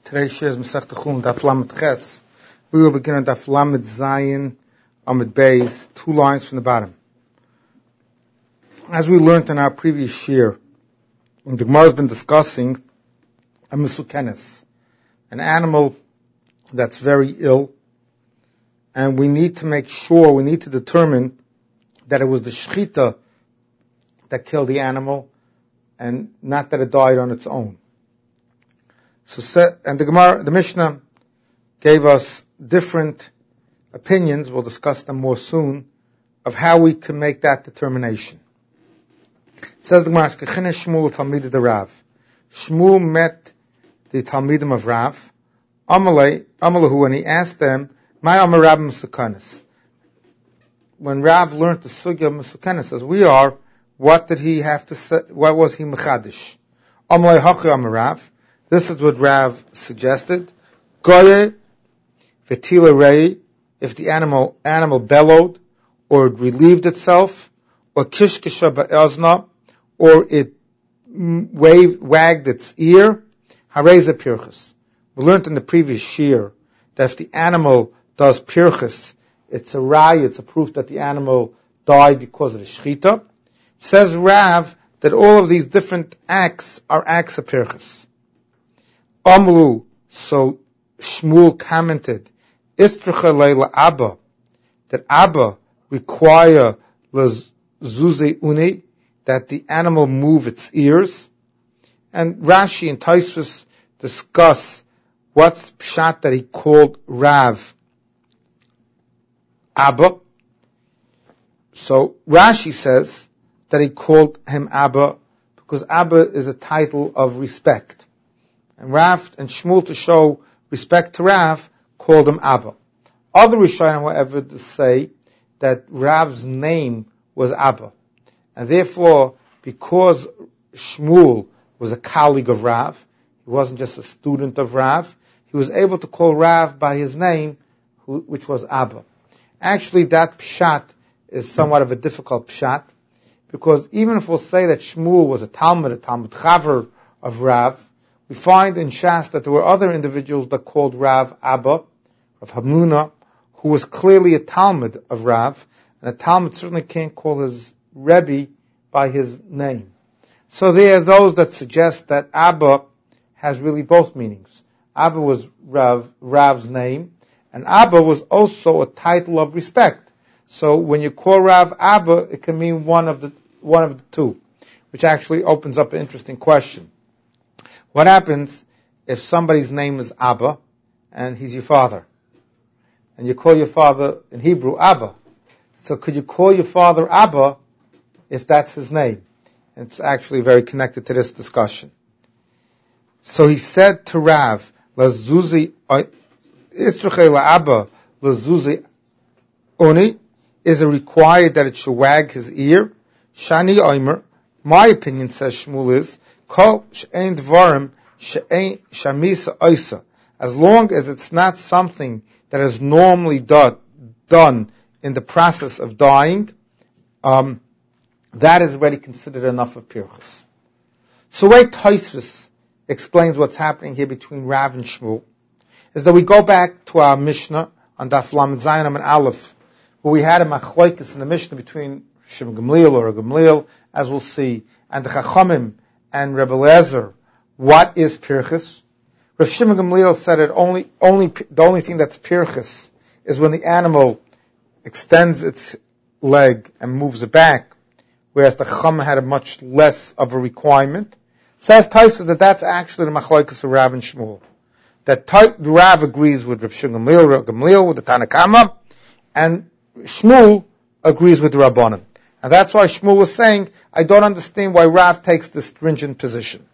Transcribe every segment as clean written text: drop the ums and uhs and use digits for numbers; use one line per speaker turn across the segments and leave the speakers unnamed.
Today's share is Masech Techum, Daf Lamed Ches. We will begin on Daf Lamed Zayin, Amud Beis, 2 lines from the bottom. As we learned in our previous share, the Gemara has been discussing a Mesukenes, an animal that's very ill, and we need to determine that it was the Shechita that killed the animal, and not that it died on its own. And the Mishnah gave us different opinions, we'll discuss them more soon, of how we can make that determination. It says the Gemara, Shmuel Talmid de Rav. Shmuel met the Talmidim of Rav, Amalahu, and he asked them, My Amar Rab Mesukenes. When Rav learned the Sugya of Mesukenes, as we are, what did he have to say? What was he mechadish? Amalei Hachi Amar Rav. This is what Rav suggested. Goye v'tila rei, if the animal bellowed, or it relieved itself, or kishkisha ba'ezna, or it wagged its ear, hareza pirchas. We learned in the previous shir that if the animal does pirchas, it's a rai, it's a proof that the animal died because of the shechita. Says Rav that all of these different acts are acts of pirchas. Amlu, so Shmuel commented, Istracha leila Abba, that Abba require lezuze uni, that the animal move its ears. And Rashi and Tosfos discuss what's pshat that he called Rav Abba. So Rashi says that he called him Abba because Abba is a title of respect. And Rav and Shmuel, to show respect to Rav, called him Abba. Other Rishonim, however, say that Rav's name was Abba. And therefore, because Shmuel was a colleague of Rav, he wasn't just a student of Rav, he was able to call Rav by his name, which was Abba. Actually, that pshat is somewhat of a difficult pshat, because even if we'll say that Shmuel was a Talmud Chaver of Rav, we find in Shas that there were other individuals that called Rav Abba, Rav Hamnuna, who was clearly a Talmud of Rav, and a Talmud certainly can't call his Rebbe by his name. So there are those that suggest that Abba has really both meanings. Abba was Rav's name, and Abba was also a title of respect. So when you call Rav Abba, it can mean one of the two, which actually opens up an interesting question. What happens if somebody's name is Abba and he's your father? And you call your father in Hebrew Abba. So could you call your father Abba if that's his name? It's actually very connected to this discussion. So he said to Rav, Lazuzi Istruche Abba Lazuzi Oni, is it required that it should wag his ear? Shani Omer, my opinion, says Shmuel, is Kol she'ein dvarim she'ein shamisa oisa. As long as it's not something that is normally done in the process of dying, that is already considered enough of pirchus. So the way Tosfos explains what's happening here between Rav and Shmuel is that we go back to our Mishnah on Daf Lamed Zayin and Aleph, where we had a machlokes in the Mishnah between Shimon Gamliel or Gamliel, as we'll see, and the Chachamim and Rebbe Eliezer, what is pirchus? Rav Shimon Gamliel said the only thing that's pirchus is when the animal extends its leg and moves it back, whereas the Chacham had a much less of a requirement. Says Tosfos that that's actually the machlokes of Rav and Shmuel. That Rav agrees with Rav Shimon Gamliel with the Tanakama, and Shmuel agrees with the Rabbanim. And that's why Shmuel was saying, I don't understand why Rav takes this stringent position.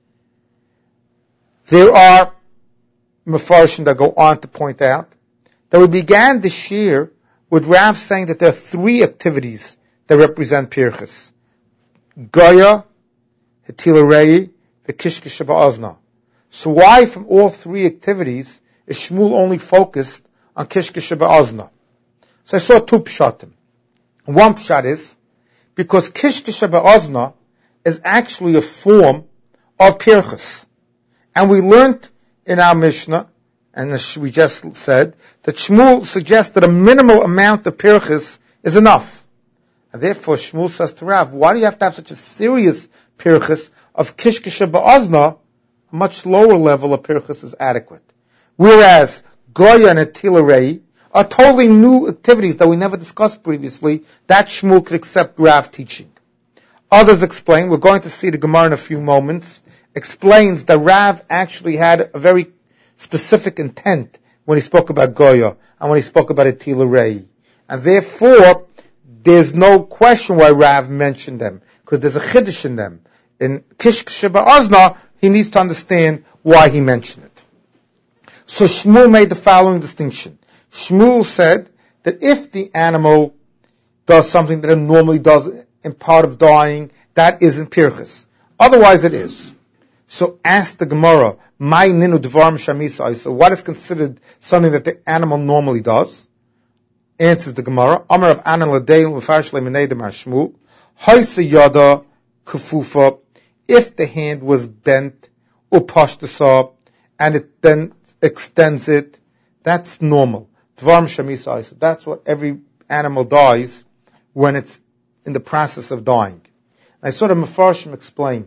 There are Mefarshim that go on to point out that we began this year with Rav saying that there are 3 activities that represent pirchus. Goya, Hetila Rei, V'kishkisha ba'azna. So why from all 3 activities is Shmuel only focused on kishkisha ba'azna? So I saw 2 pshatim. One pshat is, because kishkisha ba'azna is actually a form of pirchus. And we learned in our Mishnah, and as we just said, that Shmuel suggests that a minimal amount of pirchis is enough. And therefore Shmuel says to Rav, why do you have to have such a serious pirchis of kishkisha ba'azna? A much lower level of pirchis is adequate. Whereas Goya and Atila Rei are totally new activities that we never discussed previously, that Shmuel could accept Rav teaching. Others explain, we're going to see the Gemara in a few moments, explains that Rav actually had a very specific intent when he spoke about Goya and when he spoke about Atila Rei. And therefore, there's no question why Rav mentioned them, because there's a chiddush in them. In Kishkisha Ba'azna, he needs to understand why he mentioned it. So Shmuel made the following distinction. Shmuel said that if the animal does something that it normally does in part of dying, that isn't pirchis. Otherwise it is. So ask the Gemara, "My ninu dvarim shamisa." So what is considered something that the animal normally does? Answers the Gemara, Amar of Anan Ladeil Mufashle Menedem Shmuel, Haisa Yada Kufufa, if the hand was bent, upashtasa, and it then extends it, that's normal. Dvarim shamisa. So that's what every animal dies when it's in the process of dying. I saw the Mefarshim explain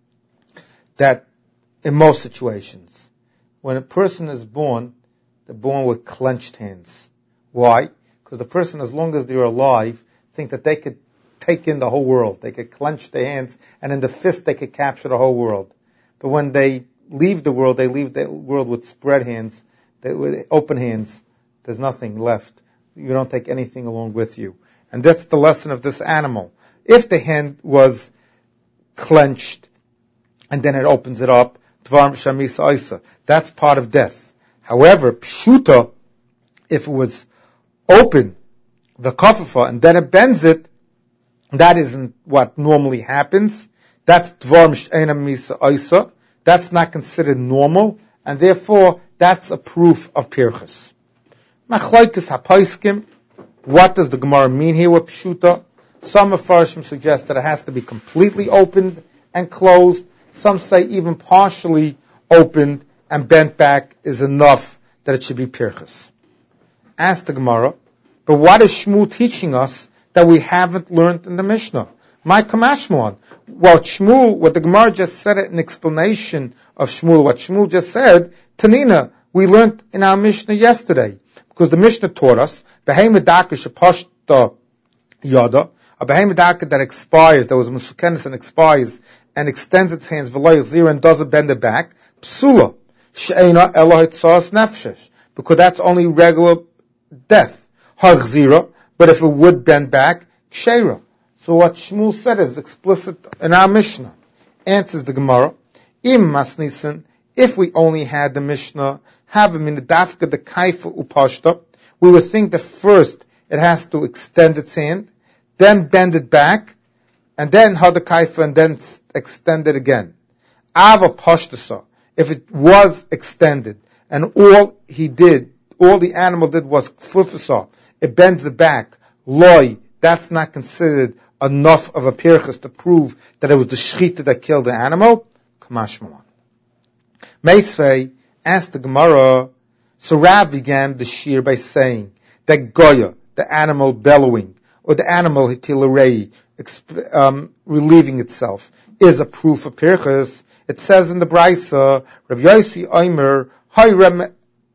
that in most situations, when a person is born, they're born with clenched hands. Why? Because the person, as long as they're alive, think that they could take in the whole world. They could clench their hands, and in the fist they could capture the whole world. But when they leave the world, they leave the world with spread hands, with open hands. There's nothing left. You don't take anything along with you. And that's the lesson of this animal. If the hand was clenched, and then it opens it up, Dvarim Shamisa Isa, that's part of death. However, Pshuta, if it was open, the kafafa, and then it bends it, that isn't what normally happens. That's Dvarim She'ena Misa Isa. That's not considered normal, and therefore, that's a proof of Pirchas. Machlaitis HaPaiskim, what does the Gemara mean here with Pshuta? Some Mefarshim suggest that it has to be completely opened and closed. Some say even partially opened and bent back is enough that it should be Pirchas. Ask the Gemara, but what is Shmuel teaching us that we haven't learned in the Mishnah? My Kamashmuan. Well, Shmuel, what the Gemara just said in explanation of Shmuel, what Shmuel just said, Tanina, we learned in our Mishnah yesterday. Because the Mishnah taught us, Behemedaka shepashta yada, a behemedaka that expires, that was musukenis and expires, and extends its hands, v'lo yachzira, and doesn't bend it back, psula, she'ena elo hitzas nefshesh, because that's only regular death. Hachzira, but if it would bend back, ksheira. So what Shmuel said is explicit in our Mishnah. Answers the Gemara, im masnisen, if we only had the Mishnah, have him in the dafka the kaifa upashta, we would think that first it has to extend its hand, then bend it back, and then ha the kaifa, and then extend it again. Ava pashtasa, if it was extended, and all the animal did was kfufasa, it bends it back, loy, that's not considered enough of a pirchas to prove that it was the shechita that killed the animal. Kamashmalan. Meisvei asked the Gemara, so Rav began the shir by saying that Goya, the animal bellowing, or the animal Hitila Rei, relieving itself, is a proof of pirchas. It says in the Brisa, Rav Yossi Omer, Rav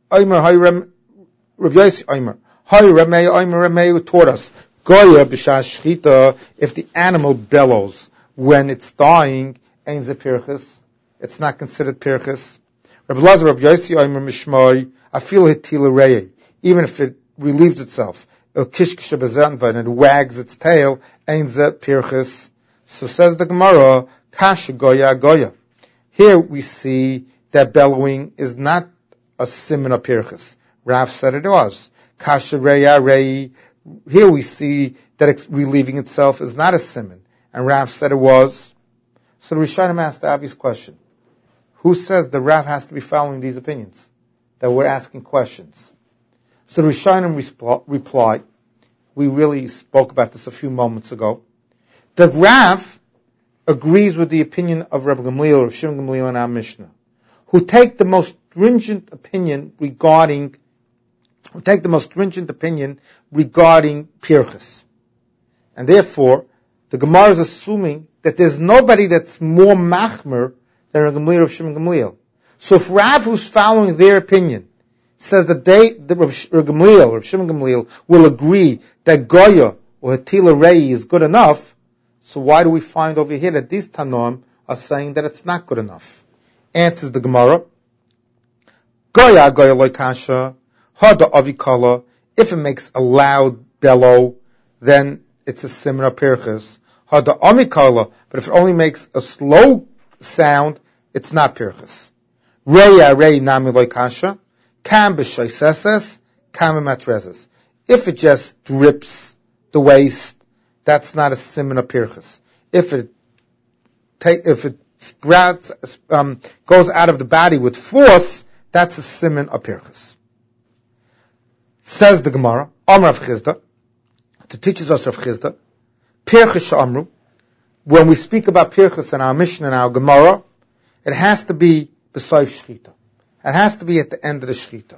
Yossi Omer, Ramei taught us, Goya b'shas shchita, if the animal bellows when it's dying, ain't the pirchas. It's not considered pirchas. Rabbi Lazar, Rabbi Yossi, Omer Mishmai, Afil Hitila Rei, even if it relieves itself, and it wags its tail, ain't the pirchas. So says the Gemara, Kasha Goya Goya. Here we see that bellowing is not a siman of pirchas. Rav said it was. Kasha Reya Rei. Here we see that it's relieving itself is not a siman. And Rav said it was. So the Rishonim asked the obvious question. Who says the Rav has to be following these opinions? That we're asking questions. So the Rishonim replied, we really spoke about this a few moments ago, that Rav agrees with the opinion of Rabbi Gamliel or Shimon Gamliel in our Mishnah, who take the most stringent opinion regarding Pirchas. And therefore, the Gemara is assuming that there's nobody that's more machmer than Rav Gamliel of Shimon Gamliel. So if Rav, who's following their opinion, says that Rav Shimon Gamliel, will agree that Goya or Hatila Rei is good enough, so why do we find over here that these Tanoim are saying that it's not good enough? Answers the Gemara, Goya loy kasha, hada avikala, if it makes a loud bellow, then it's a similar Pirchas. Hada amikala, but if it only makes a slow sound, it's not Pirchas. Rei nami loy kasha, kam b'shaiseses, kam b'matrezes. If it just drips the waist, that's not a similar Pirchas. If it sprouts, goes out of the body with force, that's a siman of Pirchas. Says the Gemara, Amar Rav Chizda, to teaches us Rav Chizda, Pirchas Amru, when we speak about Pirchas in our Mishnah and our Gemara, it has to be b'soif shchita. It has to be at the end of the shchita.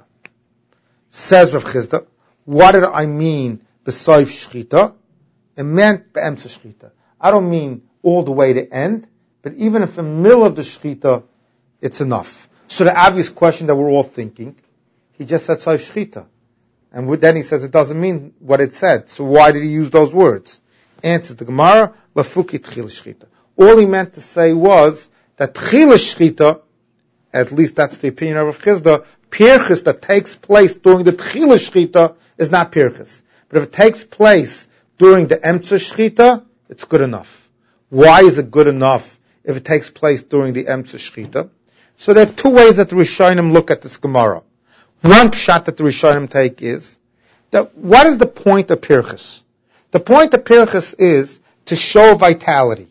Says Rav Chizda, what did I mean b'soif shchita? It meant be'emtza shchita. I don't mean all the way to end, but even if in the middle of the shchita, it's enough. So the obvious question that we're all thinking, he just said soif shchita. And then he says it doesn't mean what it said. So why did he use those words? Answers the Gemara, lafuki tchila shchita. All he meant to say was that tchila shchita, at least that's the opinion of Rav Chizda, Pirchas that takes place during the tchila shchita is not Pirchas. But if it takes place during the emtza shchita, it's good enough. Why is it good enough if it takes place during the emtza shchita? So there are two ways that the Rishonim look at this Gemara. One pshat that the Rishonim take is that what is the point of Pirchas? The point of Pirchas is to show vitality.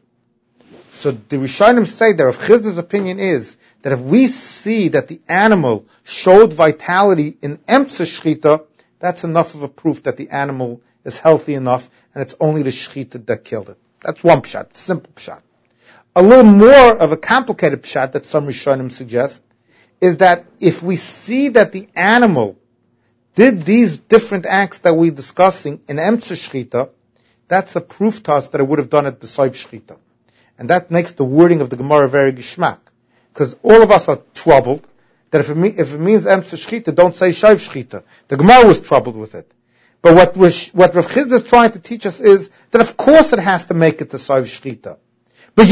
So the Rishonim say that Rav Chizda's opinion is that if we see that the animal showed vitality in emtza shchita, that's enough of a proof that the animal is healthy enough and it's only the shchita that killed it. That's one pshat, simple pshat. A little more of a complicated pshat that some Rishonim suggest is that if we see that the animal did these different acts that we're discussing in emtza shchita, that's a proof to us that it would have done it b'soif shchita. And that makes the wording of the Gemara very geshmak. Because all of us are troubled that if it means emtza shchita, don't say shayv shchita. The Gemara was troubled with it. But what Rav Chizda is trying to teach us is that of course it has to make it to shayv shchita. But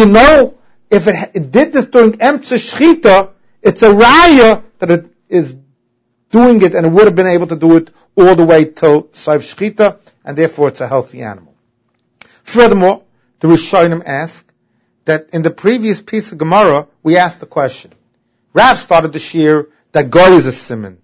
if it did this during emtza shchita, it's a raya that it is doing it, and it would have been able to do it all the way till shayv shchita, and therefore it's a healthy animal. Furthermore, the Rishonim ask that in the previous piece of Gemara, we asked the question. Rav started the shir that Goy is a siman,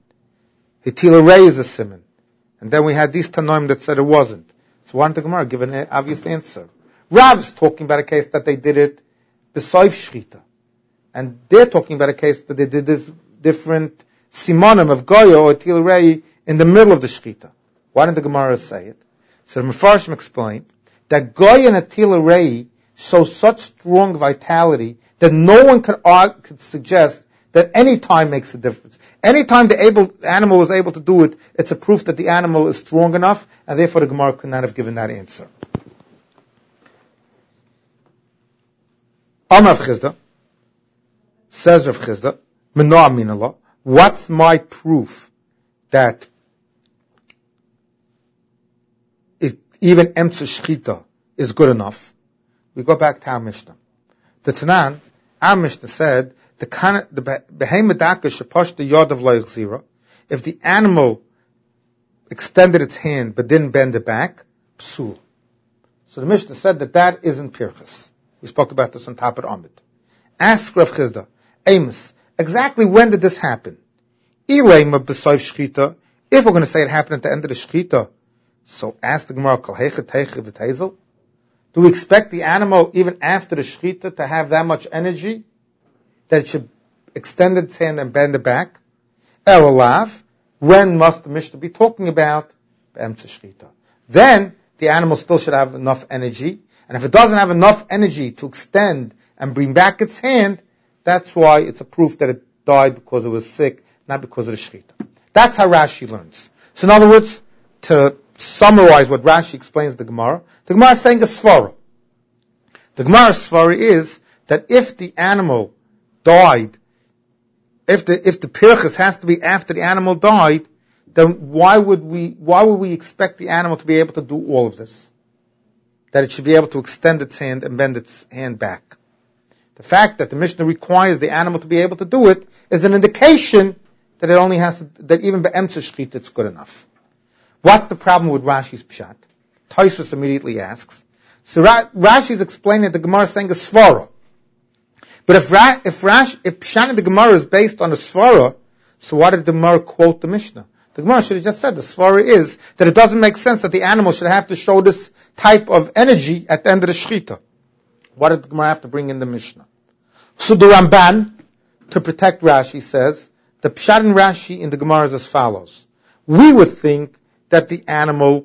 Hitila Rei is a siman, and then we had these Tanoim that said it wasn't. So why didn't the Gemara give an obvious answer? Rav is talking about a case that they did it b'soif shchita, and they're talking about a case that they did this different simonim of Goya or Hitila Rei in the middle of the shchita. Why didn't the Gemara say it? So the Mefarshim explained that Goya and Hitila Rei show such strong vitality that no one could suggest that any time makes a difference. Any time the animal is able to do it, it's a proof that the animal is strong enough, and therefore the Gemara could not have given that answer. Amar Rav Chizda, says Rav Chizda, Menoa Minallah, what's my proof that even emtza shchita is good enough? We go back to our Mishnah. The Tanan, our Mishnah said, the behemedaka sheposh the yod of loichzira, if the animal extended its hand but didn't bend it back, psul. So the Mishnah said that isn't Pirchas. We spoke about this on top of Amid. Ask Rav Chizda, Amos, exactly when did this happen? Ileima b'soif shchita, if we're going to say it happened at the end of the shchita, so ask the Gemara, kol heicha teicha v'teizel? Do we expect the animal, even after the shchita, to have that much energy that it should extend its hand and bend it back? Elalav, when must the Mishnah be talking about emtza shchita? Then the animal still should have enough energy, and if it doesn't have enough energy to extend and bring back its hand, that's why it's a proof that it died because it was sick, not because of the shechita. That's how Rashi learns. So in other words, to summarize what Rashi explains the Gemara is saying a svara. The Gemara's svara is that if the animal died, if the pirchas has to be after the animal died, then why would we expect the animal to be able to do all of this? That it should be able to extend its hand and bend its hand back. The fact that the Mishnah requires the animal to be able to do it is an indication that it only has to, that even be'emtza shechita it's good enough. What's the problem with Rashi's pshat? Tosfos immediately asks. So Rashi's explaining that the Gemara is saying a svara. But if pshat in the Gemara is based on a svara, so why did the Gemara quote the Mishnah? The Gemara should have just said the svara is that it doesn't make sense that the animal should have to show this type of energy at the end of the shechita. Why did the Gemara have to bring in the Mishnah? So the Ramban, to protect Rashi, says the pshat in Rashi in the Gemara is as follows. We would think that the animal,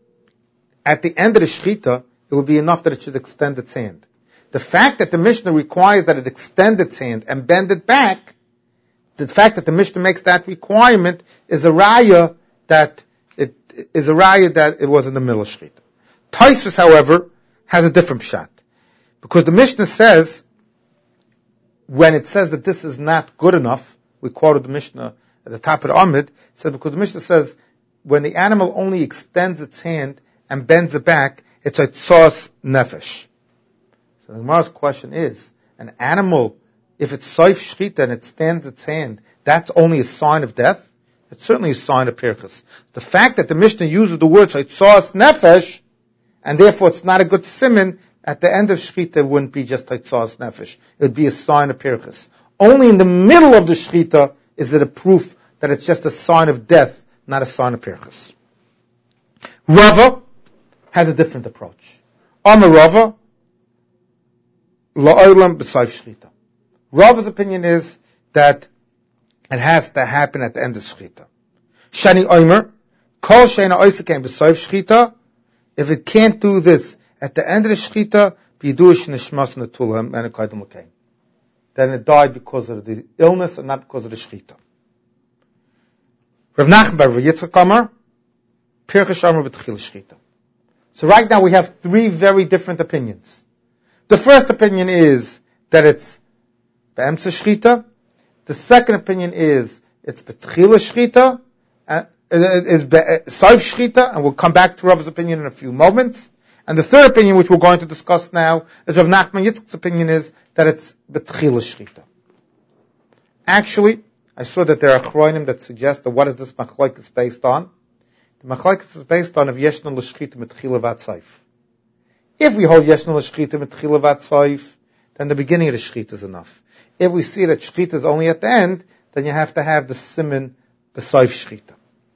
at the end of the shechita, it would be enough that it should extend its hand. The fact that the Mishnah requires that it extend its hand and bend it back, the fact that the Mishnah makes that requirement is a raya that it was in the middle of shechita. Tosfos, however, has a different pshat. Because the Mishnah says, when it says that this is not good enough, we quoted the Mishnah at the top of the Amid, said because the Mishnah says, when the animal only extends its hand and bends it back, it's a tzos nefesh. So the Gemara's question is, an animal, if it's soif shchita and it stands its hand, that's only a sign of death? It's certainly a sign of pirchas. The fact that the Mishnah uses the word tzos nefesh, and therefore it's not a good siman, at the end of shechita it wouldn't be just tzos nefesh. It would be a sign of pirchas. Only in the middle of the shechita is it a proof that it's just a sign of death, not a sign of pirchas. Rava has a different approach. Amar Rava, la'olam b'soif shechita. Rava's opinion is that it has to happen at the end of shechita. Shani Omer, kol sheina oisakein b'soif shechita. If it can't do this at the end of the shechita, b'yidush nishmas netulam andekaydem l'kein. Then it died because of the illness and not because of the shechita. Rav Nachman bar Yitzchak Amar, pirchas amar b'tchil shechita. So right now we have three very different opinions. The first opinion is that it's be'emtza shechita. The second opinion is it's b'tchila shechita, is soif shechita, and we'll come back to Rav's opinion in a few moments. And the third opinion, which we're going to discuss now, is Rav Nachman Yitzchak's opinion is that it's b'tchila shechita. Actually, I saw that there are achronim that suggest that what is this machlokes based on? The machlokes is based on if yeshna l'shechita mitchila v'atzaif. If we hold yeshna l'shechita mitchila v'atzaif, then the beginning of the shechita is enough. If we see that shechita is only at the end, then you have to have the siman b'soif shechita.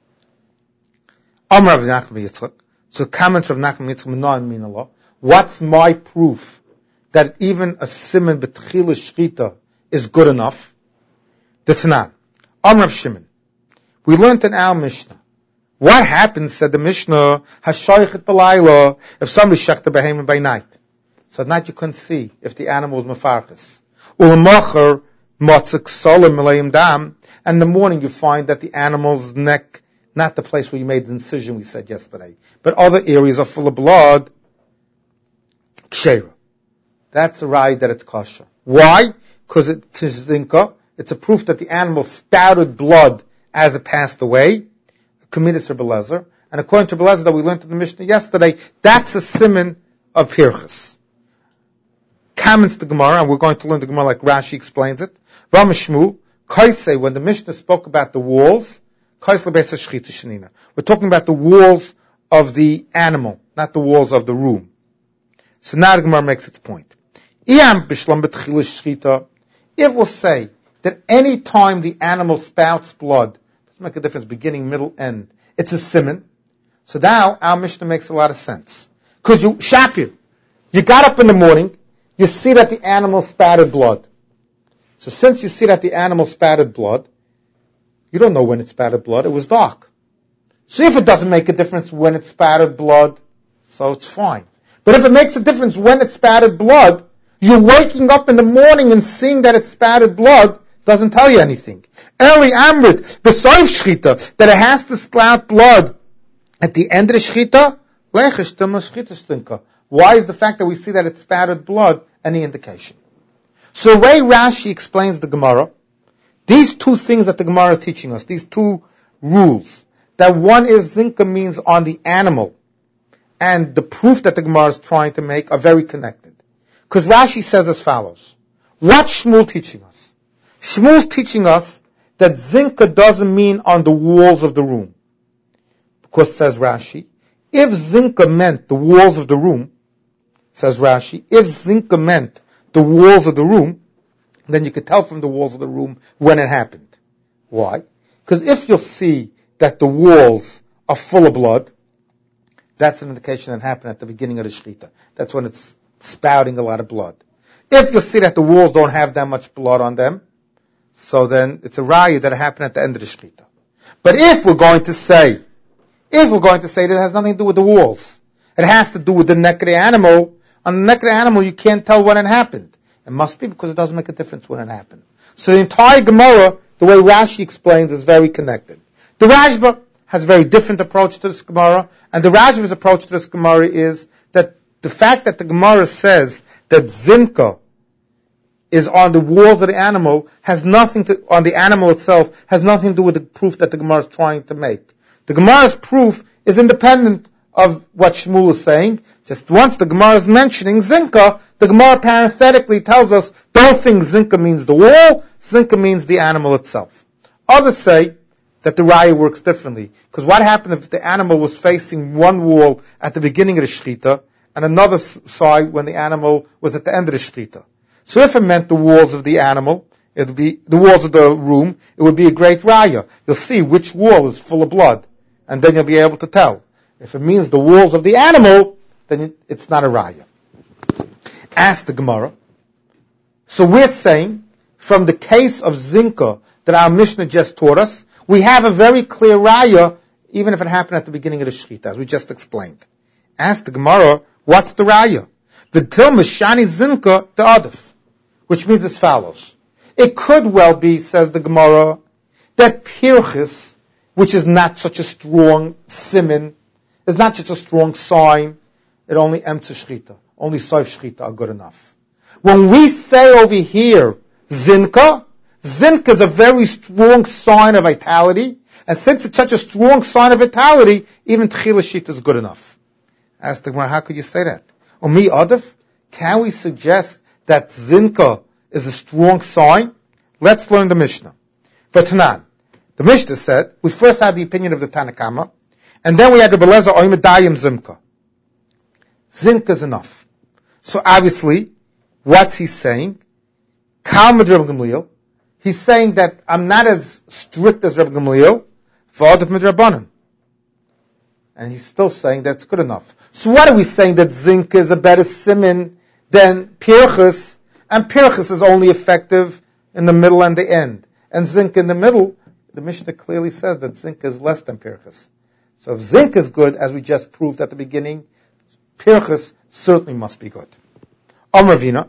Amar Rav Nachman Yitzchak. So comments of Nachman Yitzchak Menon Minallah. What's my proof that even a siman b'tchila shechita is good enough? The Tanakh. Amar Rav Shimon. We learned in our Mishnah. What happens, said the Mishnah, Hashoichet b'layla, if somebody shechta behemoth by night. So at night you couldn't see if the animal was mefarkas. U'l'mocher motzik solim melayim dam, and in the morning you find that the animal's neck, not the place where you made the incision we said yesterday, but other areas are full of blood, kshera. That's a raya that it's kosher. Why? Because it's a proof that the animal spouted blood as it passed away. Committed to Belezer, and according to Belezer that we learned in the Mishnah yesterday, that's a siman of pirchas. Comments the Gemara, and we're going to learn the Gemara like Rashi explains it. Ram Shmuel, Kaisei, when the Mishnah spoke about the walls, Kaisei lebeisa shechita shenina. We're talking about the walls of the animal, not the walls of the room. So now the Gemara makes its point. If we'll say that any time the animal spouts blood, doesn't make a difference, beginning, middle, end, it's a siman. So now our Mishnah makes a lot of sense. Because you got up in the morning, you see that the animal spouted blood. So since you see that the animal spouted blood, you don't know when it spouted blood, it was dark. So if it doesn't make a difference when it spouted blood, so it's fine. But if it makes a difference when it spouted blood, you're waking up in the morning and seeing that it spouted blood, doesn't tell you anything. Eli Amrit, Besoif Shchita, that it has to sprout blood at the end of the Shchita, Lechesh Tima Shchita Stinka. Why is the fact that we see that it spattered blood any indication? So the way Rashi explains the Gemara, these two things that the Gemara is teaching us, these two rules, that one is Zinka means on the animal, and the proof that the Gemara is trying to make are very connected. Because Rashi says as follows, what's Shmuel teaching us? Shmuel's teaching us that Zinka doesn't mean on the walls of the room. Because, says Rashi, if Zinka meant the walls of the room, says Rashi, if Zinka meant the walls of the room, then you could tell from the walls of the room when it happened. Why? Because if you'll see that the walls are full of blood, that's an indication that happened at the beginning of the Shechita. That's when it's spouting a lot of blood. If you'll see that the walls don't have that much blood on them, so then it's a raya that happened at the end of the Shechita. But if we're going to say that it has nothing to do with the walls, it has to do with the neck of the animal, on the neck of the animal you can't tell when it happened. It must be because it doesn't make a difference when it happened. So the entire Gemara, the way Rashi explains, is very connected. The Rashba has a very different approach to this Gemara, and the Rashba's approach to this Gemara is that the fact that the Gemara says that Zinka is on the walls of the animal on the animal itself, has nothing to do with the proof that the Gemara is trying to make. The Gemara's proof is independent of what Shmuel is saying. Just once the Gemara is mentioning Zinka, the Gemara parenthetically tells us, don't think Zinka means the wall, Zinka means the animal itself. Others say that the raya works differently. Because what happened if the animal was facing one wall at the beginning of the Shechita, and another side when the animal was at the end of the Shechita? So if it meant the walls of the animal, it would be the walls of the room, it would be a great raya. You'll see which wall is full of blood, and then you'll be able to tell. If it means the walls of the animal, then it's not a raya. Ask the Gemara. So we're saying, from the case of Zinka that our Mishnah just taught us, we have a very clear raya, even if it happened at the beginning of the Shechita, as we just explained. Ask the Gemara, what's the raya? The Til Mishani Zinka the Adif, which means as follows. It could well be, says the Gemara, that Pirchis, which is not such a strong siman, is not such a strong sign, it only Emtza Shechita, only Soif Shechita are good enough. When we say over here, Zinka is a very strong sign of vitality, and since it's such a strong sign of vitality, even Tchila Shechita is good enough. Ask the Gemara, how could you say that? Omi Adif, can we suggest that Zinka is a strong sign? Let's learn the Mishnah. For Tanan, the Mishnah said, we first had the opinion of the Tanakama, and then we had the Belezer Oimedayim Zimka. Zinka is enough. So obviously, what's he saying? Kalmad Reb Gamliel. He's saying that I'm not as strict as Reb Gamliel, V'adif Midrabanan. And he's still saying that's good enough. So what are we saying? That Zinka is a better siman than Pirchis, and Pirchis is only effective in the middle and the end. And Zinka in the middle, the Mishnah clearly says that Zinka is less than Pirchis. So if Zinka is good, as we just proved at the beginning, Pirchis certainly must be good. Amar Ravina,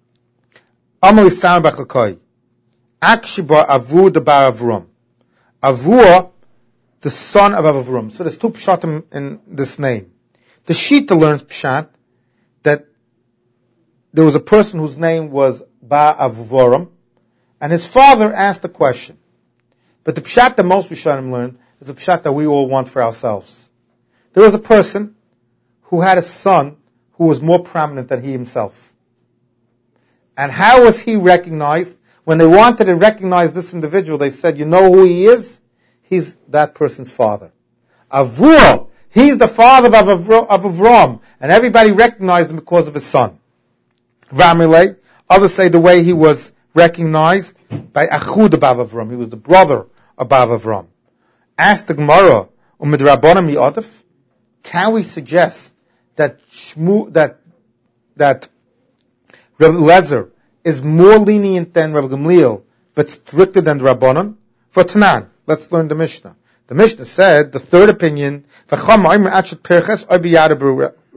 Amar Yisam B'Chalkoi, Akshiba Avu the Bar Avram. Avua, the son of Avram. So there's two pshatim in this name. The Shita learns pshat that there was a person whose name was Ba Avvoram, and his father asked a question. But the pshat that most Rishonim learn is a pshat that we all want for ourselves. There was a person who had a son who was more prominent than he himself. And how was he recognized? When they wanted to recognize this individual, they said, you know who he is? He's that person's father. Avur, he's the father of Avram, and everybody recognized him because of his son. Ramile, others say the way he was recognized by Achud Abav Avram. He was the brother of Abav Avram. Ask the Gemara, Umidrabana mi'adif, can we suggest that that Reb Lezer is more lenient than Reb Gamliel, but stricter than the Rabbanon? For Tanan, let's learn the Mishnah. The Mishnah said, the third opinion, they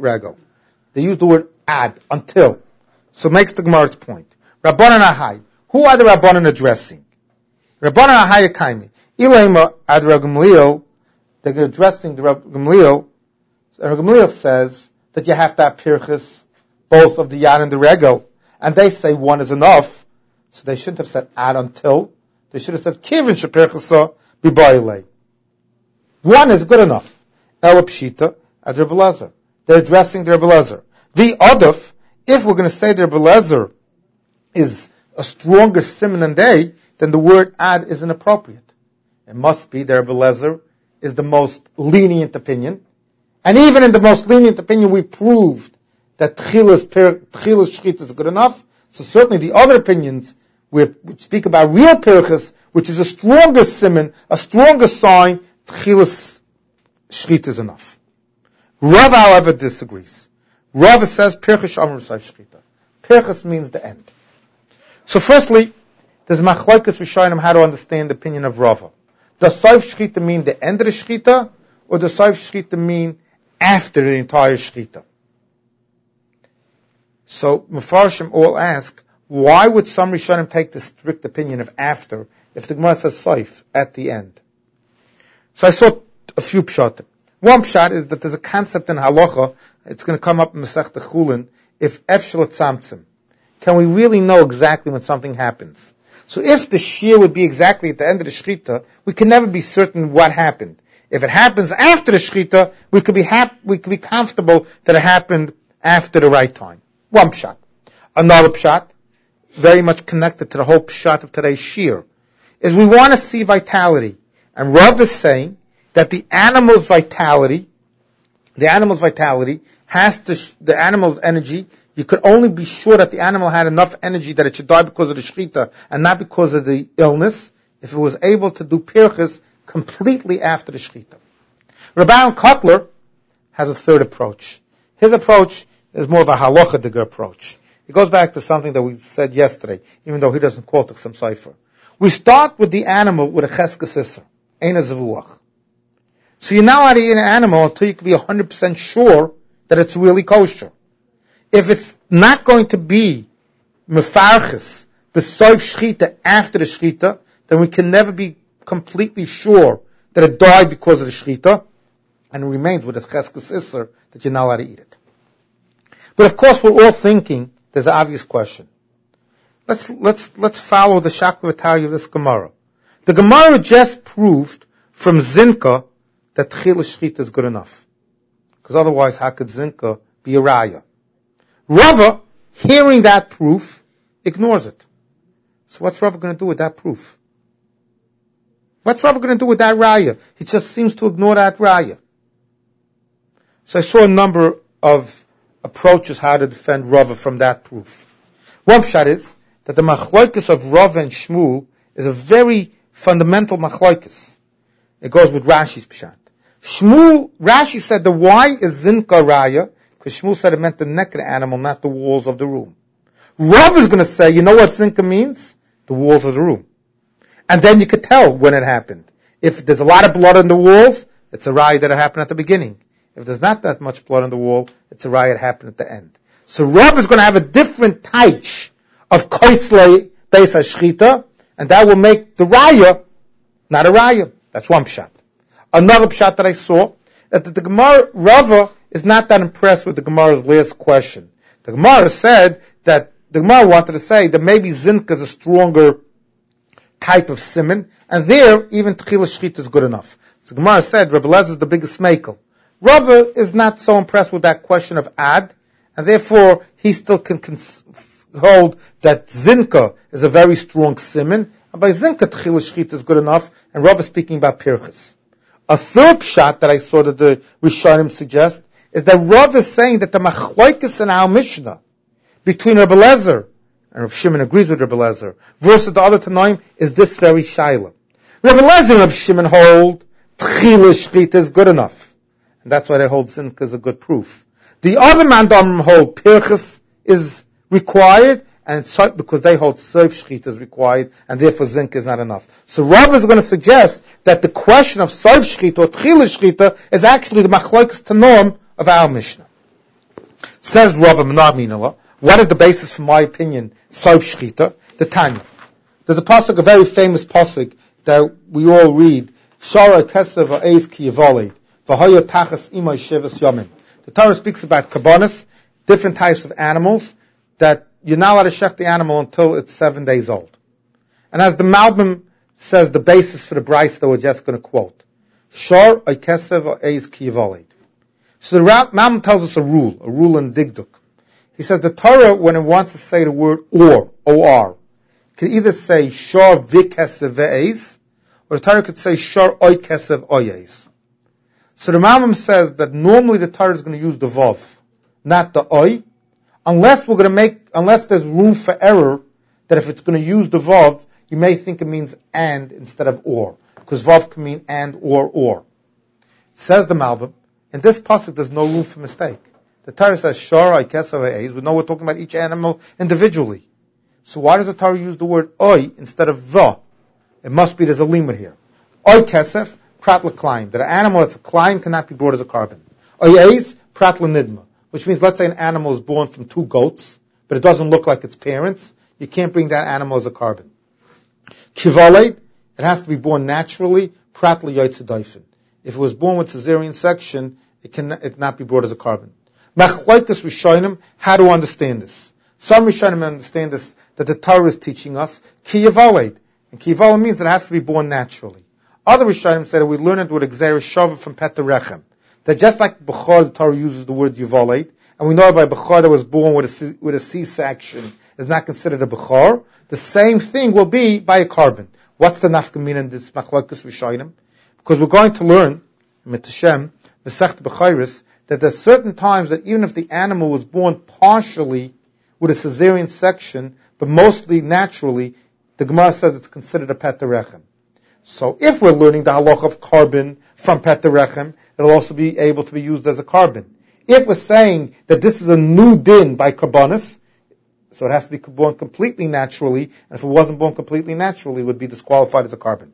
used the word ad, until. So it makes the Gemara's point. Rabbanan ahai, Who are the Rabbanan addressing? Rabbanan are Hayakaimi. Ilaima ad Rav Gamliel, they're addressing the Rav Gamliel, and Rav Gamliel says that you have to have pirchas, both of the yad and the regel, and they say one is enough, so they shouldn't have said ad until, they should have said kivin shepirchasa bibayilei. One is good enough. El pshita ad Rebbe Lezer. They're addressing the Rebbe Lezer. The adaf, if we're going to say the Rebbe Lezer is a stronger siman than they, then the word ad is inappropriate. It must be the Rebbe Lezer is the most lenient opinion. And even in the most lenient opinion, we proved that Tchilas Shchita is good enough. So certainly the other opinions, which speak about real Pirchas, which is a stronger siman, a stronger sign, Tchilas Shchita is enough. Rav, however, disagrees. Rav says Pirchas Amar Saif Shchita. Pirchas means the end. So firstly, there's machlokes Rishonim how to understand the opinion of Rava. Does Saif Shchita mean the end of the Shchita, or does Saif Shchita mean after the entire Shchita? So Mefarshim all ask, why would some Rishonim take the strict opinion of after, if the Gemara says Saif, at the end? So I saw a few pshatim. One pshat is that there's a concept in halacha, it's going to come up in Masechta Chulin, if efshel tzamtzim. Can we really know exactly when something happens? So if the shear would be exactly at the end of the shechita, we can never be certain what happened. If it happens after the shechita, we could be comfortable that it happened after the right time. One pshat. Another pshat, very much connected to the whole pshat of today's shear, is we want to see vitality. And Rav is saying that the animal's vitality has to, the animal's energy, you could only be sure that the animal had enough energy that it should die because of the shechita and not because of the illness, if it was able to do pirchas completely after the shechita. Rabban Kotler has a third approach. His approach is more of a halacha-digger approach. It goes back to something that we said yesterday, even though he doesn't quote the Chassam Sofer. We start with the animal with a cheskes isser, ein a zevuach. So you're not allowed to eat an animal until you can be 100% sure that it's really kosher. If it's not going to be mefarches, b'soif shchita, after the shchita, then we can never be completely sure that it died because of the shchita, and it remains with a cheskes isser that you're not allowed to eat it. But of course we're all thinking, there's an obvious question. Let's follow the Shakla V'Tarya of this Gemara. The Gemara just proved from Zinka that Tchila Shchita is good enough. Because otherwise, how could Zinka be a raya? Rava, hearing that proof, ignores it. So what's Rava going to do with that proof? What's Rava going to do with that raya? He just seems to ignore that raya. So I saw a number of approaches how to defend Rava from that proof. One pshat is that the machlokes of Rava and Shmuel is a very fundamental machlokes. It goes with Rashi's pshat. Rashi said the why is zinka raya, because Shmuel said it meant the neck of the animal, not the walls of the room. Rav is going to say, you know what zinka means? The walls of the room. And then you could tell when it happened. If there's a lot of blood on the walls, it's a raya that it happened at the beginning. If there's not that much blood on the wall, it's a raya that happened at the end. So Rav is going to have a different taich of koislei beis hashchita, and that will make the raya not a raya. That's one pshat. Another pshat that I saw, that the Gemara, Rava is not that impressed with the Gemara's last question. The Gemara said that, the Gemara wanted to say that maybe zinka is a stronger type of siman, and there, even Tchila Shchita is good enough. So the Gemara said, Rebbe Lezer is the biggest makel. Rava is not so impressed with that question of ad, and therefore he still can hold that zinka is a very strong siman, and by zinka Tchila Shchita is good enough, and Rava is speaking about pirchas. A third pshat that I saw that the Rishonim suggest is that Rav is saying that the machlokes in our Mishnah between Rebbe Lezer, and Rav Shimon agrees with Rebbe Lezer, versus the other Tanoim is this very shaila. Rebbe Lezer and Rav Shimon hold Tchila Shchita is good enough, and that's why they hold zinka is a good proof. The other mandamim hold pirchas is required, and because they hold soif shchita is required, and therefore zinka is not enough. So Rav is going to suggest that the question of soif shchita or tchila shchita is actually the machlokes tanom of our Mishnah. Says Rav Menah Minala, what is the basis for my opinion, soif shchita? The Tanya. There's a pasuk, a very famous pasuk that we all read. Shara kesev ha'eis ki yivoled, v'hoya tachas imay shivas yomim. The Torah speaks about kabbanis, different types of animals, that you're not allowed to shech the animal until it's 7 days old. And as the Malbim says, the basis for the brayso that we're just going to quote, Shor kesev ha'eis ki yivoled. So the Malbim tells us a rule in Digduk. He says the Torah, when it wants to say the word or, can either say shor v'kesev ve'eis, or the Torah could say shor oy kesev oyes. So the Malbim says that normally the Torah is going to use the vav, not the oy, unless there's room for error, that if it's going to use the vav, you may think it means and instead of or, because vav can mean and or. Says the Malbim, in this pasuk there's no room for mistake. The Torah says shor oy kesev ve'eis. We know we're talking about each animal individually. So why does the Torah use the word oy instead of the? It must be there's a limit here. Oy kesef, prat l'klayim. That an animal that's a klayim cannot be brought as a carbon. Oy eis, prat l'nidma. Which means, let's say an animal is born from 2 goats, but it doesn't look like its parents. You can't bring that animal as a carbon. Kivaled, it has to be born naturally, prat l'yotzedayfen. If it was born with cesarean section, it cannot be brought as a carbon. Machlokes Rishonim, how to understand this? Some Rishonim understand this, that the Torah is teaching us ki yivaled. And ki yivaled means it has to be born naturally. Other Rishonim say that we learn it with Gzeirah Shava from Peter Rechem. That just like Bechor, the Torah uses the word yivaled, and we know by Bechor that was born with a C-section is not considered a Bechor, the same thing will be by a carbon. What's the nafkamina in this Machlokes Rishonim? Because we're going to learn, Mitzvah, Masechet Bechoros, that there's certain times that even if the animal was born partially with a cesarean section, but mostly naturally, the Gemara says it's considered a Peter Rechem. So if we're learning the halach of carbon from Peter Rechem, it'll also be able to be used as a carbon. If we're saying that this is a new din by karbanis, so it has to be born completely naturally, and if it wasn't born completely naturally, it would be disqualified as a carbon.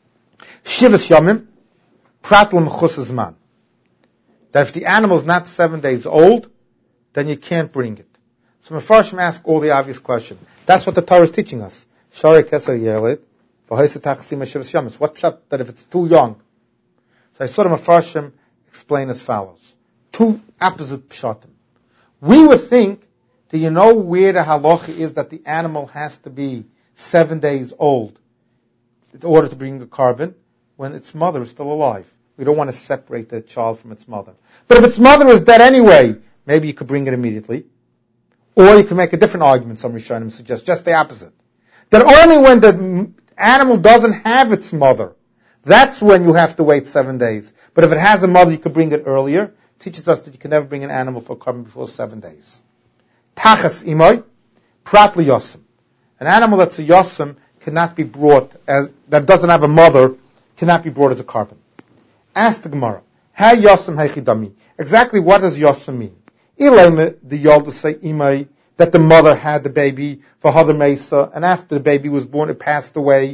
Shivas yomim, prat l'mechus zman. That if the animal is not 7 days old, then you can't bring it. So Mefarshim ask all the obvious question. That's what the Torah is teaching us. Shari keser yeled, v'hoyse tachsim shivas yomim. What pshat that if it's too young? So I saw the Mefarshim explain as follows. 2 opposite pshatim. We would think that you know where the halacha is that the animal has to be 7 days old in order to bring a carbon when its mother is still alive. We don't want to separate the child from its mother. But if its mother is dead anyway, maybe you could bring it immediately. Or you can make a different argument, some Rishonim suggest, just the opposite. That only when the animal doesn't have its mother, that's when you have to wait 7 days. But if it has a mother, you could bring it earlier. Teaches us that you can never bring an animal for a carbon before 7 days. Tachas imoy, prat l'yosem. An animal that's a yosem cannot be brought that doesn't have a mother, cannot be brought as a carbon. Ask the Gemara, ha yosem hechidami. Exactly what does yosem mean? Ilay the yolda say imay, that the mother had the baby for Hadar Mesa, and after the baby was born, it passed away.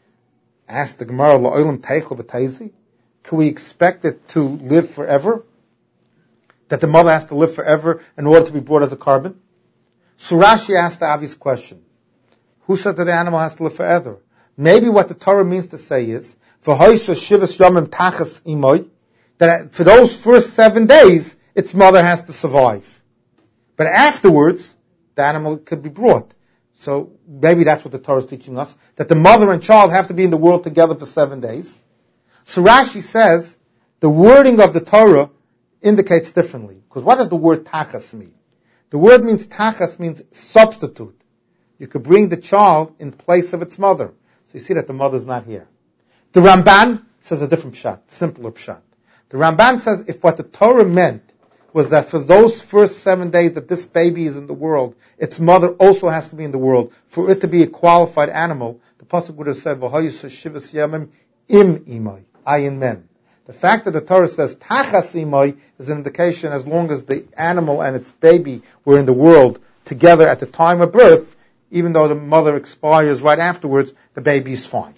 Ask the Gemara, la'olam teichel v'teizi. Can we expect it to live forever? That the mother has to live forever in order to be brought as a carbon? So Rashi asked the obvious question. Who said that the animal has to live forever? Maybe what the Torah means to say is, v'hoysa shivas yomim tachas imoy, that for those first 7 days, its mother has to survive. But afterwards, the animal could be brought. So maybe that's what the Torah is teaching us, that the mother and child have to be in the world together for 7 days. So Rashi says, the wording of the Torah indicates differently. Because what does the word tachas mean? The word tachas means substitute. You could bring the child in place of its mother. So you see that the mother's not here. The Ramban says a different pshat, simpler pshat. The Ramban says if what the Torah meant was that for those first 7 days that this baby is in the world, its mother also has to be in the world. For it to be a qualified animal, the pasuk would have said, "V'hoyis shivas yamim im imay," ayin mem. The fact that the Torah says tachas imay is an indication as long as the animal and its baby were in the world together at the time of birth, even though the mother expires right afterwards, the baby is fine.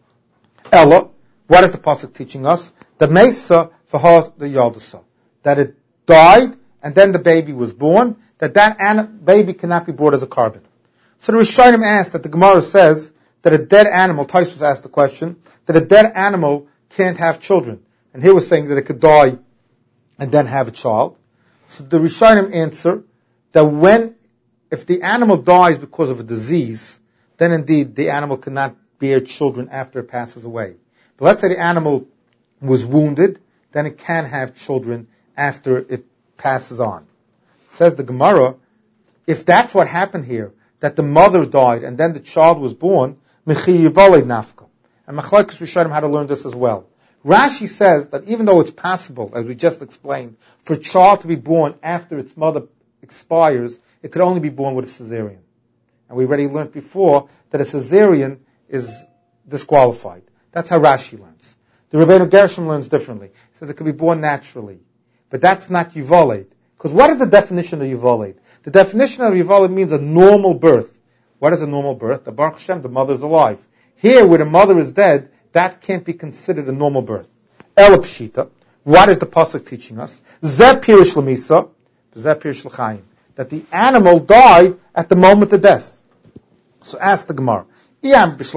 Ella, what is the pasuk teaching us? The mesa v'ha the yaldasa, that it died and then the baby was born, that baby cannot be brought as a carbon. So the Rishonim asked that the Gemara says that a dead animal, Tosfos asked the question, that a dead animal can't have children. And here we're saying that it could die and then have a child. So the Rishonim answer that if the animal dies because of a disease, then indeed the animal cannot bear children after it passes away. But let's say the animal was wounded, then it can have children after it passes on. Says the Gemara, if that's what happened here, that the mother died and then the child was born, mechi yivoled nafka. And Machlokes Rishonim had to learn this as well. Rashi says that even though it's possible, as we just explained, for a child to be born after its mother expires, it could only be born with a cesarean. And we already learned before that a cesarean is disqualified. That's how Rashi learns. The Rebbeinu Gershom learns differently. He says it could be born naturally. But that's not yivoled. Because what is the definition of yivoled? The definition of yivoled means a normal birth. What is a normal birth? The Baruch Hashem, the mother is alive. Here, where the mother is dead, that can't be considered a normal birth. Ela pshita. What is the pasuk teaching us? Zeh pirish l'misa, zeh pirish l'chaim. That the animal died at the moment of death. So ask the Gemara. If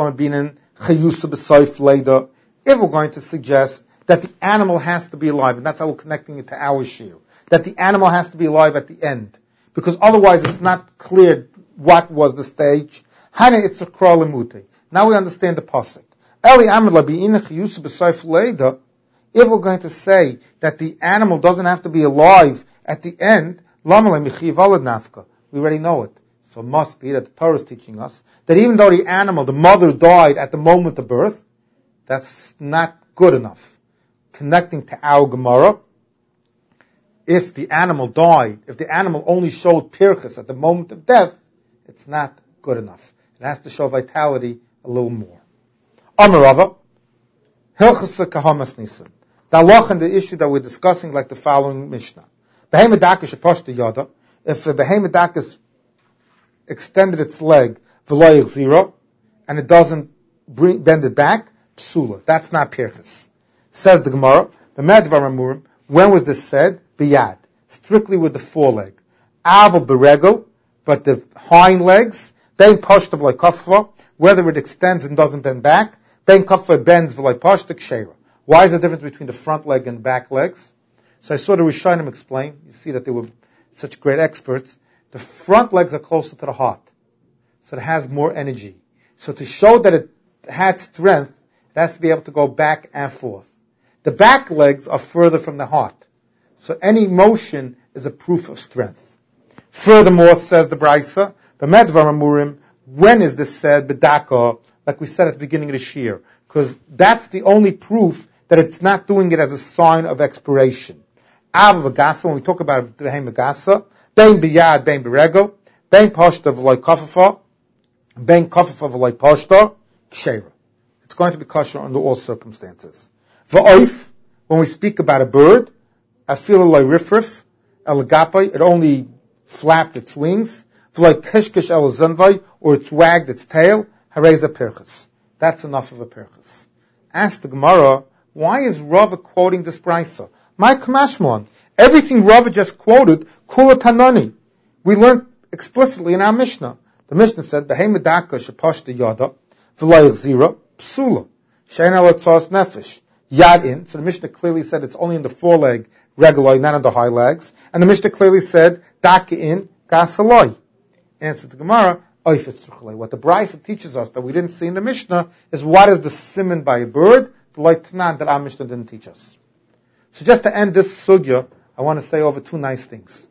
we're going to suggest that the animal has to be alive, and that's how we're connecting it to our shir, that the animal has to be alive at the end, because otherwise it's not clear what was the stage. Hana itzakra lemute. Now we understand the pasuk. If we're going to say that the animal doesn't have to be alive at the end, we already know it. So it must be that the Torah is teaching us that even though the animal, the mother, died at the moment of birth, that's not good enough. Connecting to our Gemara, if the animal died, if the animal only showed pirchas at the moment of death, it's not good enough. It has to show vitality a little more. Amarava, Hilchasa Kahamas Nisan. The halach and the issue that we're discussing, like the following Mishnah. Behemadakish Aposhta Yada, if a behemadakish extended its leg, v'lo zero, and it doesn't bend it back, psula. That's not pirchas. Says the Gemara, when was this said? Biyad. Strictly with the foreleg. Aval beregel, but the hind legs, bein pashta v'lo kafva, whether it extends and doesn't bend back, bein kafva bends v'lo pashta kshera. Why is the difference between the front leg and back legs? So I saw the Rishonim explain. You see that they were such great experts. The front legs are closer to the heart, so it has more energy. So to show that it had strength, it has to be able to go back and forth. The back legs are further from the heart, so any motion is a proof of strength. Furthermore, says the Brisa, b'medvar amurim, when is this said? B'daka, like we said at the beginning of the shir, because that's the only proof that it's not doing it as a sign of expiration. Av b'gasa, when we talk about behem b'gasa, bein biyad, bein b'regel, bein pashta v'loy kafafa, bein kafafa v'loy pashta, kshera. It's going to be kosher under all circumstances. V'oif, when we speak about a bird, afilu loy rifrif, elagapai, it only flapped its wings, v'loy kishkish el zanvai, or it's wagged its tail, hareza pirchas. That's enough of a pirchas. Ask the Gemara, why is Rava quoting this brisa? My kamashmon, everything Rava just quoted, kula tanani. We learned explicitly in our Mishnah. The Mishnah said, "Behem medaka shepashta yada v'lo zira psula shein al tzas nefesh yad in." So the Mishnah clearly said it's only in the foreleg regularly, not in the high legs. And the Mishnah clearly said daka in gasaloi. Answer to Gemara. What the Brisa teaches us that we didn't see in the Mishnah is what is the simon by a bird, the leitnan that our Mishnah didn't teach us. So just to end this sugya, I want to say over two nice things.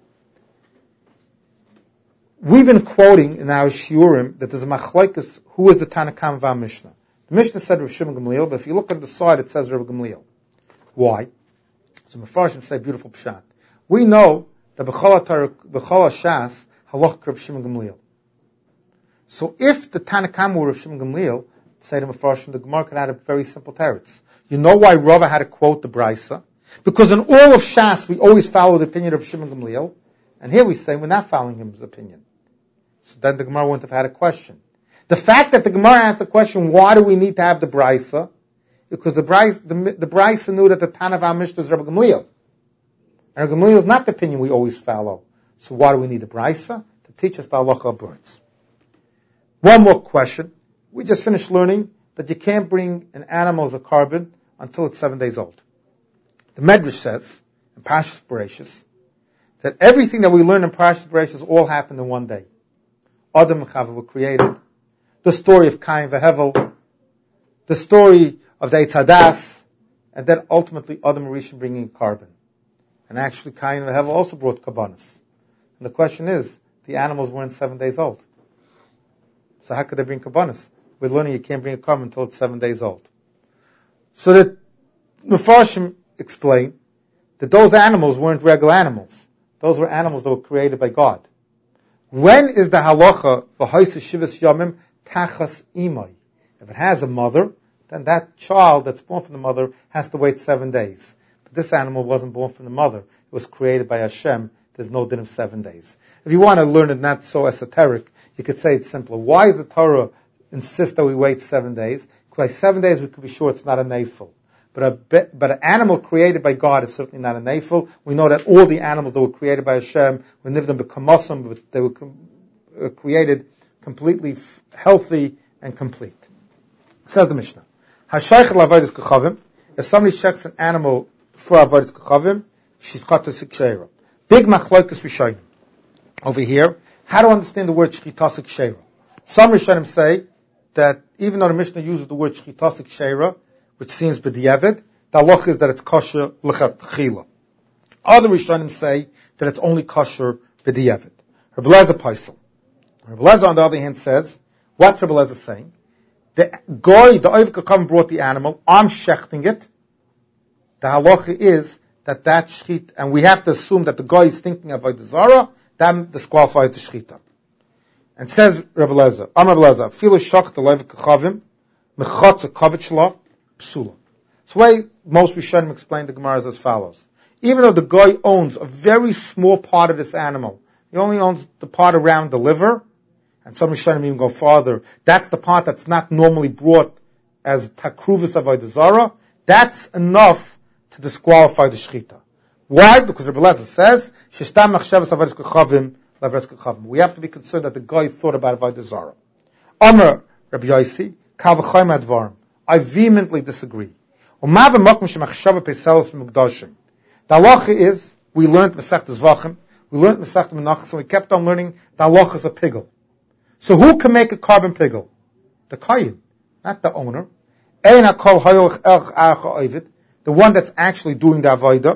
We've been quoting in our shiurim that there's a machlokes who is the Tanakam of our Mishnah. The Mishnah said Rav Shimon Gamliel, but if you look on the side it says Rav Gamliel. Why? So Mefarshim say beautiful pshat. We know that b'chol Shas halach Rav Shimon Gamliel. So if the Tanakam were Rav Shimon Gamliel, say to Mefarshim, the Gemara could add a very simple teretz. You know why Rava had to quote the Brisa? Because in all of Shas we always follow the opinion of Shimon Gamliel, and here we say we're not following his opinion. So then the Gemara wouldn't have had a question. The fact that the Gemara asked the question, why do we need to have the Brisa? Because the Brisa knew that the Tan of our Mishnah is Rabbi Gamliel. And Rabbi Gamliel is not the opinion we always follow. So why do we need the Brisa? To teach us the halacha of birds. One more question. We just finished learning that you can't bring an animal as a carbon until it's 7 days old. The Medrash says, in Parshas Bereshis, that everything that we learn in Parshas Bereshis all happened in one day. Adam and Chava were created. The story of Cain v'Hevel, the story of the Eitz Hadas, and then ultimately Adam and Rishon bringing a carbon. And actually Cain and Hevel also brought kabbanis. And the question is, the animals weren't 7 days old. So how could they bring kabbanis? We're learning you can't bring a carbon until it's 7 days old. So the Mefarshim explain that those animals weren't regular animals. Those were animals that were created by God. When is the halacha v'hoisa shivas yamim tachas imay? If it has a mother, then that child that's born from the mother has to wait 7 days. But this animal wasn't born from the mother. It was created by Hashem. There's no din of 7 days. If you want to learn it not so esoteric, you could say it's simpler. Why does the Torah insist that we wait 7 days? Because by 7 days we could be sure it's not a nafil. But an animal created by God is certainly not a nafil. We know that all the animals that were created by Hashem were nivdim b'kamosim, but they were created completely healthy and complete. Says the Mishnah. Hashaychel avodas kachavim. If somebody checks an animal for avodas kachavim, she's chatas ksheira. Big machlokas rishonim. Over here, how to understand the word shchitas ksheira? Some rishonim say that even though the Mishnah uses the word shchitas ksheira, which seems b'diavad, the halacha is that it's kosher l'chatchila. Other rishonim say that it's only kosher b'diavad. Rebbe Lezer Paisel. Rebbe Lezer, on the other hand, says, what's Rebbe Lezer saying? The goy, the Oiv Kakam brought the animal, I'm shechting it. The halacha is that shchit, and we have to assume that the guy is thinking of Avodah Zarah, that disqualifies the shchita. And says Rebbe Lezer, Rebbe Lezer, Filu shach the Oiv Kakavim, mechatz a kavit shla, psula. So the way most Rishonim explain the Gemara is as follows. Even though the guy owns a very small part of this animal, he only owns the part around the liver, and some Rishonim even go farther. That's the part that's not normally brought as takruvis avodah zarah. That's enough to disqualify the shechita. Why? Because Rebbe Lezer says, "Shestam machshavas avodas kachavim lavras kachavim." We have to be concerned that the guy thought about avodah zarah. Amar Rabbi Yossi, kal v'chayim advarim. I vehemently disagree. U'ma v'makom shemachshava peiselos mukdashim. The halacha is, we learned Masechtas Zvachim, we learned Masechtas Menachos, and we kept on learning the halacha is a pigel. So who can make a carbon pigel? The kohen, not the owner. The one that's actually doing the avodah.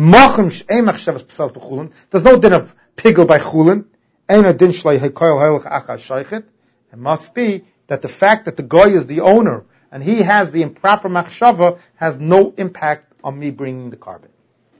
There's no din of pigel by chulin. It must be that the fact that the guy is the owner and he has the improper machshava has no impact on me bringing the carbon.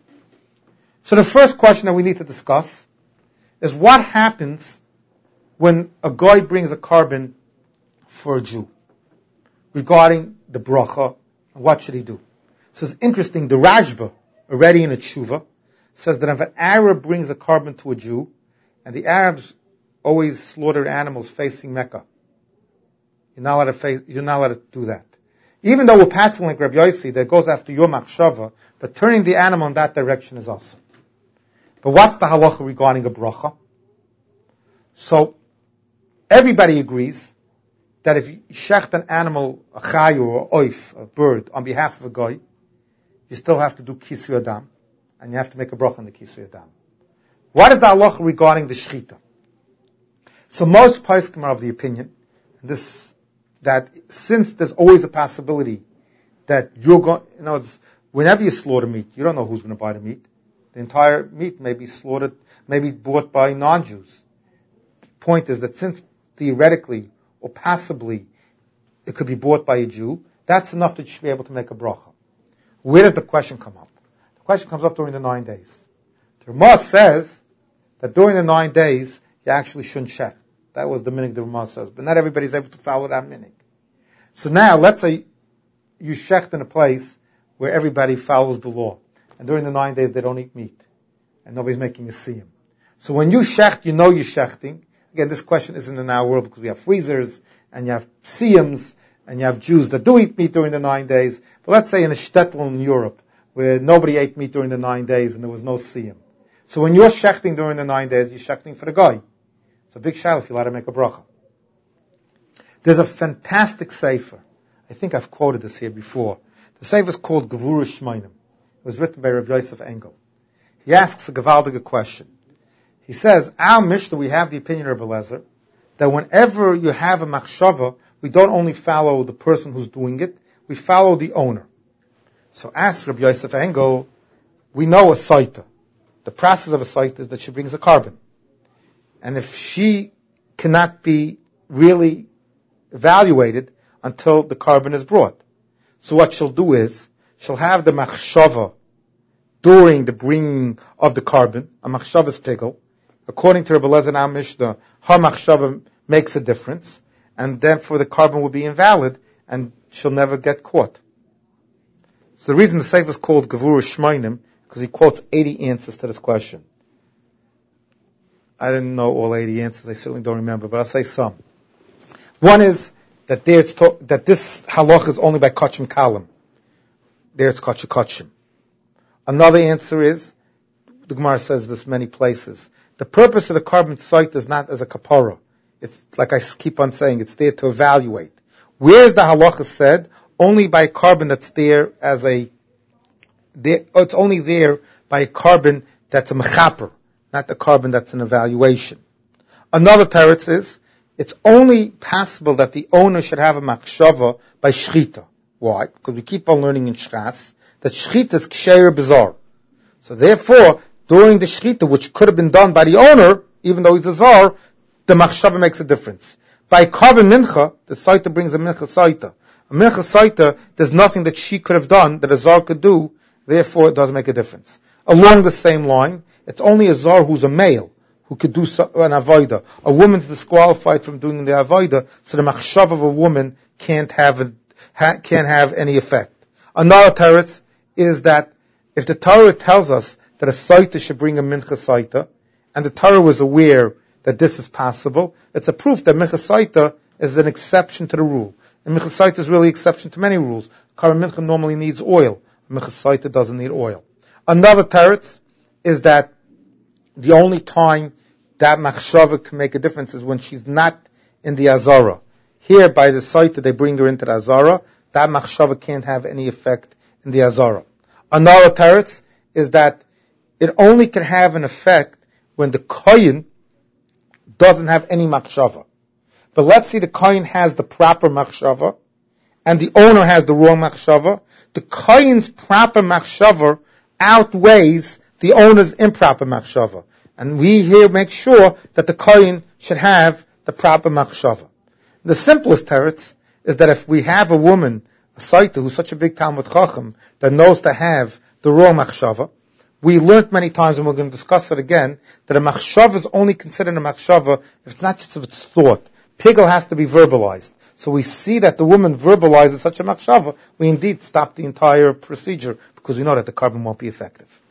So the first question that we need to discuss is what happens when a guy brings a carbon for a Jew regarding the bracha, what should he do? So it's interesting, the Rashba, already in a tshuva, says that if an Arab brings a carbon to a Jew, and the Arabs always slaughtered animals facing Mecca, you're not allowed to do that. Even though we're passing like Rabbi Yossi, that goes after your machshava, but turning the animal in that direction is awesome. But what's the halacha regarding a bracha? So, everybody agrees that if you shecht an animal, a chayu or oif, a bird, on behalf of a guy, you still have to do kisui adam, and you have to make a bracha on the kisui adam. What is the halacha regarding the shechita? So most poskim are of the opinion, that since there's always a possibility that you're going, whenever you slaughter meat, you don't know who's going to buy the meat. The entire meat may be slaughtered, may be bought by non-Jews. The point is that since theoretically or possibly it could be bought by a Jew, that's enough that you should be able to make a bracha. Where does the question come up? The question comes up during the 9 days. The Ramah says that during the 9 days, you actually shouldn't shech. That was the minhag the Ramah says. But not everybody's able to follow that minhag. So now, let's say you shecht in a place where everybody follows the law. And during the 9 days, they don't eat meat. And nobody's making a siyum. So when you shecht, you know you're shechting. Again, this question isn't in our world because we have freezers, and you have siyums, and you have Jews that do eat meat during the 9 days. But let's say in a shtetl in Europe, where nobody ate meat during the 9 days and there was no siyum. So when you're shechting during the 9 days, you're shechting for the guy. It's a big shayla if you're allowed to make a bracha. There's a fantastic sefer. I think I've quoted this here before. The sefer is called Gevurah Shmoinim. It was written by Rav Yosef Engel. He asks a gewaldige question. He says, our Mishnah, we have the opinion of Eliezer, that whenever you have a machshava, we don't only follow the person who's doing it, we follow the owner. So ask Rabbi Yosef Engel, we know a saita. The process of a saita is that she brings a carbon. And if she cannot be really evaluated until the carbon is brought. So what she'll do is, she'll have the machshava during the bringing of the carbon, a machshava's pigel. According to Rabbi Eliezer and Mishnah, her machshava makes a difference, and therefore the carbon will be invalid, and she'll never get caught. So the reason the sefer is called Gevurah Shmoinim, because he quotes 80 answers to this question. I didn't know all 80 answers, I certainly don't remember, but I'll say some. One is that that this halach is only by kachim kalim. There it's kachim. Another answer is, the Gemara says this many places, the purpose of the carbon site is not as a kapara. It's like I keep on saying, it's there to evaluate. Where is the halacha said? Only by a carbon that's there as it's only there by a carbon that's a mechaper, not the carbon that's an evaluation. Another teretz is, it's only possible that the owner should have a machshava by shchita. Why? Because we keep on learning in Shchas that shchita is ksheir bizarre. So therefore, during the shchita, which could have been done by the owner, even though he's a zar, the machshava makes a difference. By carbon mincha, the saita brings a mincha saita. A mincha saita, there's nothing that she could have done that a zar could do, therefore it doesn't make a difference. Along the same line, it's only a zar who's a male who could do an avoida. A woman's disqualified from doing the avoida, so the machshav of a woman can't have any effect. Another teretz is that if the Torah tells us that a saita should bring a mincha saita, and the Torah was aware that this is possible, it's a proof that mincha saita is an exception to the rule. And mincha saita is really an exception to many rules. Karban mincha normally needs oil. Mincha saita doesn't need oil. Another teretz is that the only time that machshava can make a difference is when she's not in the azara. Here, by the saita, they bring her into the azara. That machshava can't have any effect in the azara. Another teretz is that it only can have an effect when the kohen doesn't have any machshava. But let's say the kohen has the proper machshava, and the owner has the wrong machshava. The kohen's proper machshava outweighs the owner's improper machshava. And we here make sure that the kohen should have the proper machshava. The simplest teretz is that if we have a woman, a saita, who's such a big Talmud Chacham, that knows to have the wrong machshava, we learned many times, and we're going to discuss it again, that a machshava is only considered a machshava if it's not just if it's thought. Pigel has to be verbalized. So we see that the woman verbalizes such a machshava, we indeed stop the entire procedure, because we know that the carbon won't be effective.